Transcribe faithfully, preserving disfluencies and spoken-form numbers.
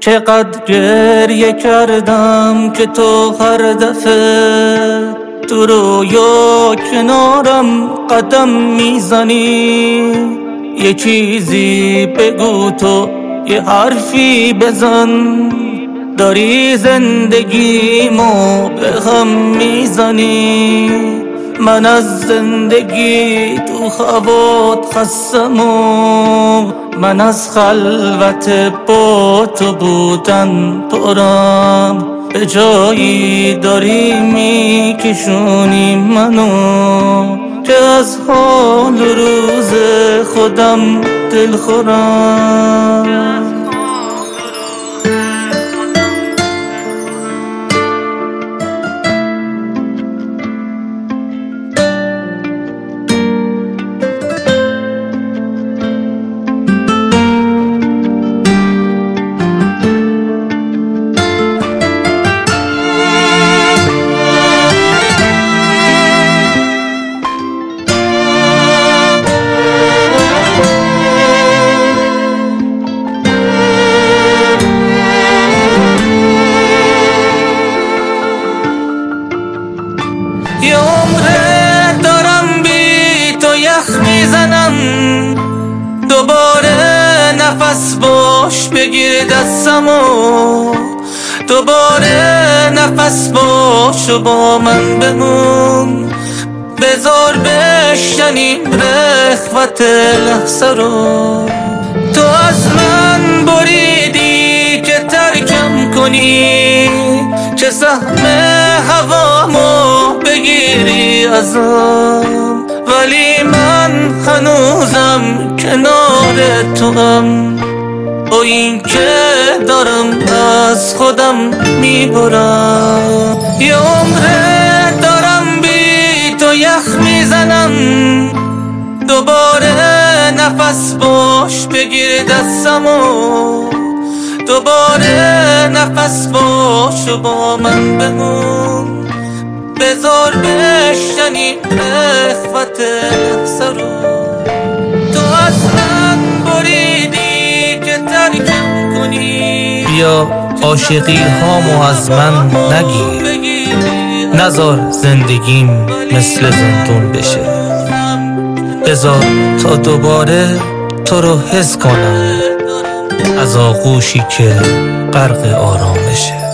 چقدر گریه کردم که تو هر دفعه تو رویا کنارم قدم میزنی. یه چیزی بگو تو، یه حرفی بزن، داری زندگیمو به هم میزنی. من از زندگی تو خوابات خستم و من از خلوت با تو بودن پرم. به جایی داری میکشونی منو که از حال روز خودم دل خورم. یه عمره دارم بی تو یخ میزنم، دوباره نفس باش بگیر دستمو، دوباره نفس باش و با من بمون. بذار بشنیم رخوت لحظه رو، تو از من بریدی که ترکم کنی، که سهم هوامو بگیری ازم. ولی من هنوزم کنار توام، با این که دارم از خودم میبرم. یه عمره دارم بی تو یخ میزنم، دوباره نفس باش بگیر دستمو، دوباره نفس باش و با من بمون. بذار بشنی رخوت لحظه رو، تو از من بریدی که ترکم کنی. بیا عاشقی هامو از من نگیر، نذار زندگیم مثل زندون بشه. بذار تا دوباره تو رو حس کنم از آغوشی که غرق آرامشه.